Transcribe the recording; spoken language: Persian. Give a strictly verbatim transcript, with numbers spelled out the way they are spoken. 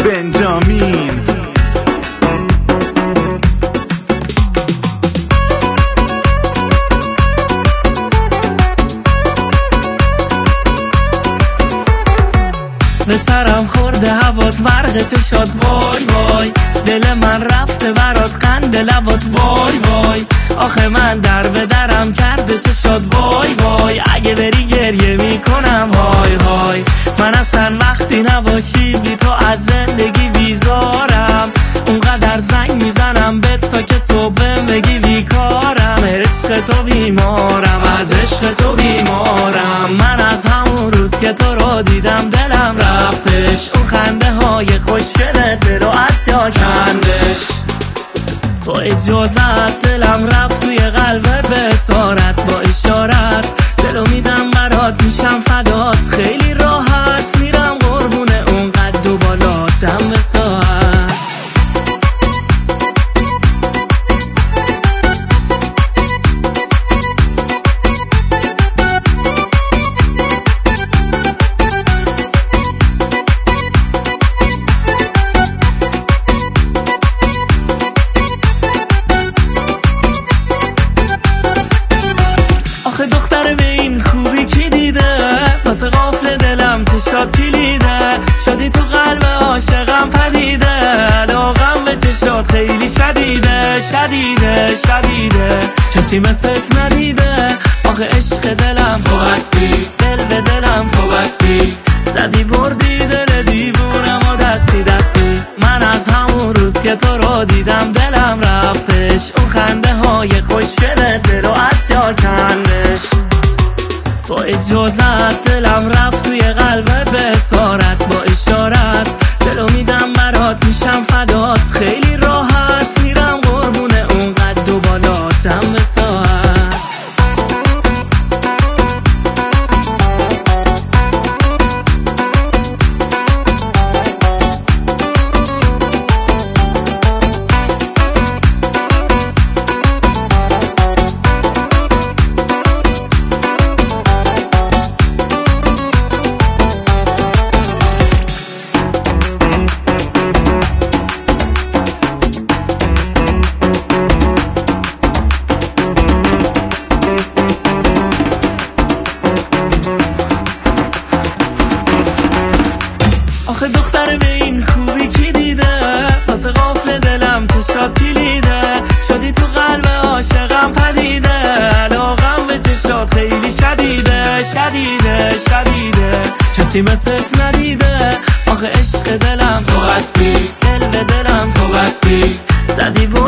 بنجامین. به سرم خورده هوات برق چشات وای وای، دل من رفته برات قند لبات وای وای. آخه من در به درم کرده چشات وای وای، اگه بری گریه میکنم های های. من اصلا وقتی نباشی بی تو از زندگی بیزارم، اونقدر زنگ میزنم به تا که تو بهم بگی بیکارم. عشق تو بیمارم، از عشق تو بیمارم. من از همون روز که تو رو دیدم دلم رفتش، اون خنده های خوشگلت دل رو از جا کندش. با اجازت دلم رفت توی قلبت به اسارت، با اشارت دلو میدم برات میشم فدات. خیلی راحت میرم قربون اون قد و بالاتم به ساعت. آخه دختر به این خوبی کی دیده، واسه قفل دلم چشات کلیده. شدی تو قلب عاشقم پدیده، علاقم به چشات خیلی شدیده شدیده شدیده. کسی مثلت ندیده، آخه عشق دلم تو هستی، دل به دلم تو بستی. زدی بردی دل دیوونم و دستی دستی. من از همون روز که تو رو دیدم دلم رفتش، اون خنده های خوشگلت دل رو از جا کندش. با اجازت دلم رفت توی قلبت به اسارت، با اشارت دلو میدم برات میشم فدات. خیلی راحت میرم قربون اون قد و بالاتم به ساعت. آخه دختر به این خوبی کی دیده، واسه قفل دلم چشات کلیده. شدی تو قلب عاشقم پدیده، علاقم به چشات خیلی شدیده شدیده شدیده. کسی مثلت ندیده، آخه عشق دلم تو هستی، دل به دلم تو بستی. زدی